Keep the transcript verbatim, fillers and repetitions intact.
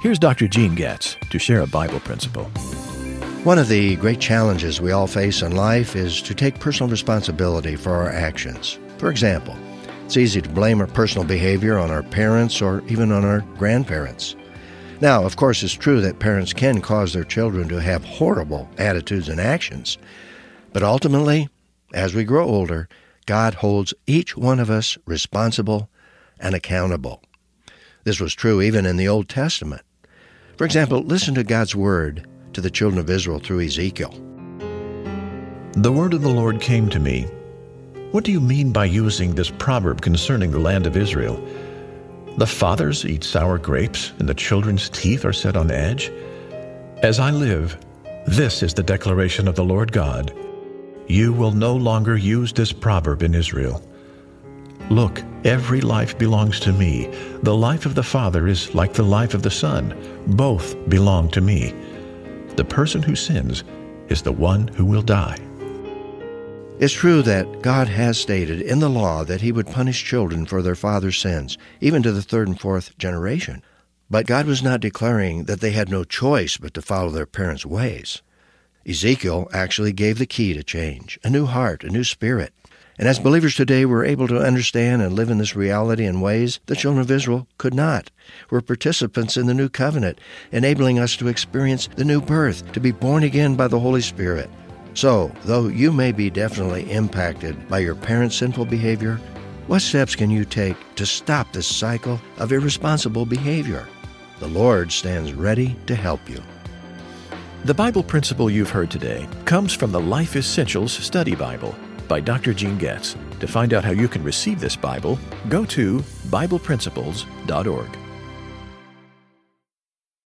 Here's Doctor Gene Getz to share a Bible principle. One of the great challenges we all face in life is to take personal responsibility for our actions. For example, it's easy to blame our personal behavior on our parents or even on our grandparents. Now, of course, it's true that parents can cause their children to have horrible attitudes and actions. But ultimately, as we grow older, God holds each one of us responsible and accountable. This was true even in the Old Testament. For example, listen to God's word to the children of Israel through Ezekiel. The word of the Lord came to me. What do you mean by using this proverb concerning the land of Israel? The fathers eat sour grapes, and the children's teeth are set on edge? As I live, this is the declaration of the Lord God. You will no longer use this proverb in Israel. Look, every life belongs to me. The life of the Father is like the life of the Son. Both belong to me. The person who sins is the one who will die. It's true that God has stated in the law that he would punish children for their father's sins, even to the third and fourth generation. But God was not declaring that they had no choice but to follow their parents' ways. Ezekiel actually gave the key to change, a new heart, a new spirit. And as believers today, we're able to understand and live in this reality in ways the children of Israel could not. We're participants in the new covenant, enabling us to experience the new birth, to be born again by the Holy Spirit. So, though you may be definitely impacted by your parents' sinful behavior, what steps can you take to stop this cycle of irresponsible behavior? The Lord stands ready to help you. The Bible principle you've heard today comes from the Life Essentials Study Bible by Doctor Gene Getz. To find out how you can receive this Bible, go to Bible Principles dot org.